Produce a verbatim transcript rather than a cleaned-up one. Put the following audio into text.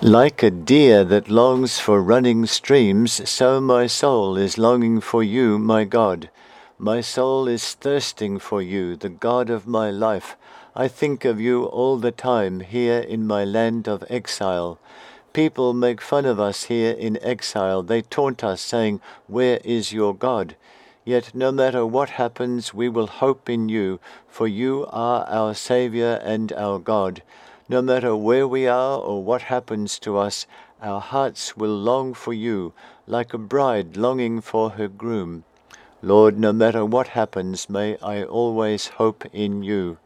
Like a deer that longs for running streams, so my soul is longing for you, my God. My soul is thirsting for you, the God of my life. I think of you all the time here in my land of exile. People make fun of us here in exile. They taunt us, saying, "Where is your God?" Yet no matter what happens, we will hope in you, for you are our Saviour and our God. No matter where we are or what happens to us, our hearts will long for you, like a bride longing for her groom. Lord, no matter what happens, may I always hope in you.